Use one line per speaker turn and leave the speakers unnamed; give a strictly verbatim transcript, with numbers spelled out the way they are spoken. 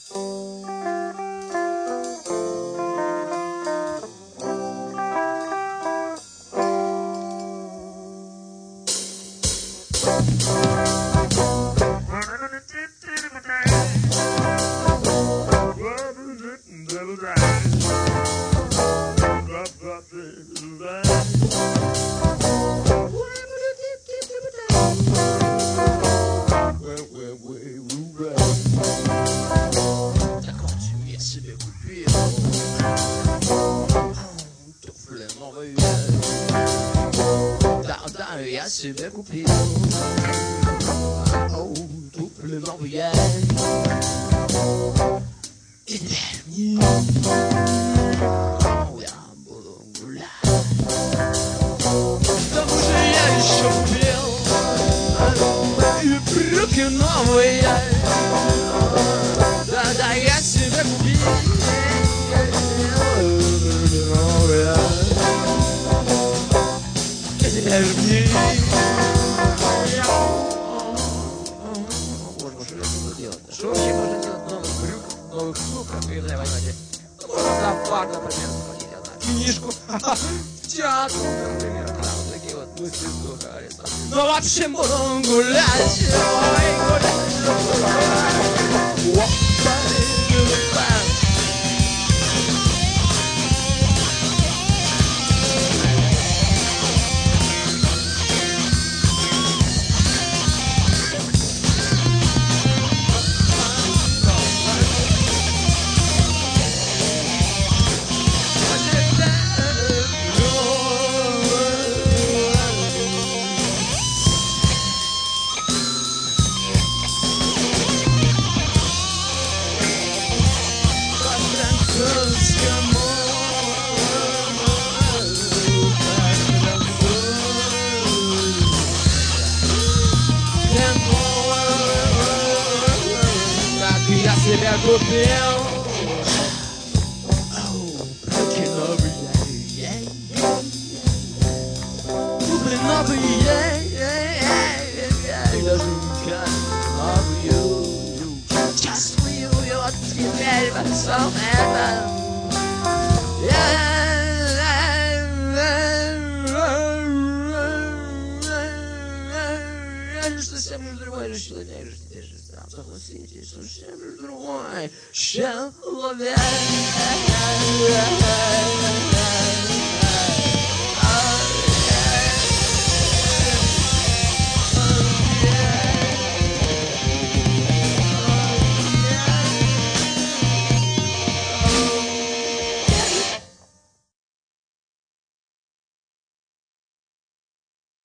Я себе купил oh, туфли новые. И теперь oh, я буду гулять. К тому же я еще купил мои брюки новые. Да-да, я себе купил новые. И теперь мне что вообще можно делать в новых брюках, в новых суках, и да, понимаете, можно на бар, например, сходить, я знаю, книжку, в театр, например, да, вот такие вот мысли слухались. Но вообще буду гулять, ой, гулять. Я себя купил брюки новые, туфли новые, даже новую. Чувствую вот теперь во всем этом. Совсем уж другой же человек, же теперь же сам согласитесь, совсем уж другой человек.